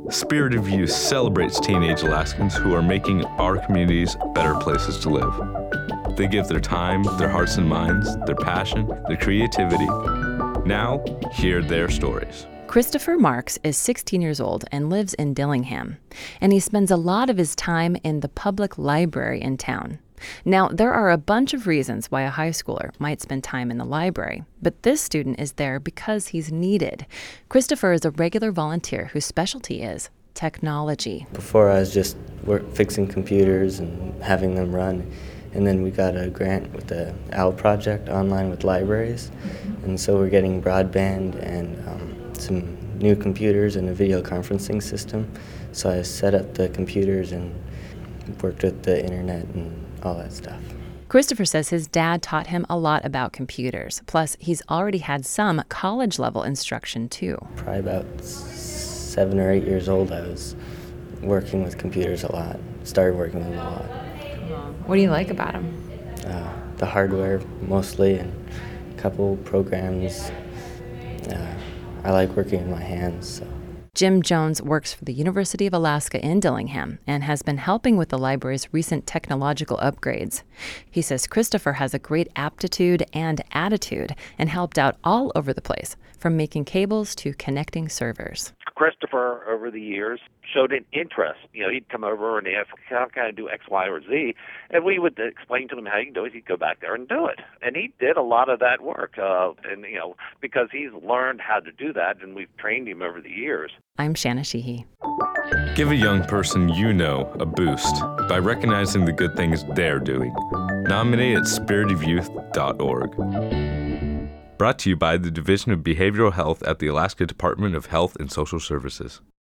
Spirit of Youth celebrates teenage Alaskans who are making our communities better places to live. They give their time, their hearts and minds, their passion, their creativity. Now, hear their stories. Christopher Marks is 16 years old and lives in Dillingham, and he spends a lot of his time in the public library in town. Now, there are a bunch of reasons why a high schooler might spend time in the library, but this student is there because he's needed. Christopher is a regular volunteer whose specialty is technology. Before, I was just fixing computers and having them run, and then we got a grant with the OWL project, Online with Libraries, and so we're getting broadband and some new computers and a video conferencing system. So I set up the computers and worked with the internet and all that stuff. Christopher says his dad taught him a lot about computers. Plus, he's already had some college-level instruction, too. Probably about 7 or 8 years old, I was working with computers a lot. Started working with them a lot. What do you like about them? The hardware, mostly, and a couple programs. I like working with my hands, so. Jim Jones works for the University of Alaska in Dillingham and has been helping with the library's recent technological upgrades. He says Christopher has a great aptitude and attitude and helped out all over the place, from making cables to connecting servers. Christopher, over the years, showed an interest. He'd come over and ask, how can I do X, Y, or Z? And we would explain to him how you can do it. He'd go back there and do it. And he did a lot of that work, because he's learned how to do that, and we've trained him over the years. I'm Shanna Sheehy. Give a young person you know a boost by recognizing the good things they're doing. Nominate at spiritofyouth.org. Brought to you by the Division of Behavioral Health at the Alaska Department of Health and Social Services.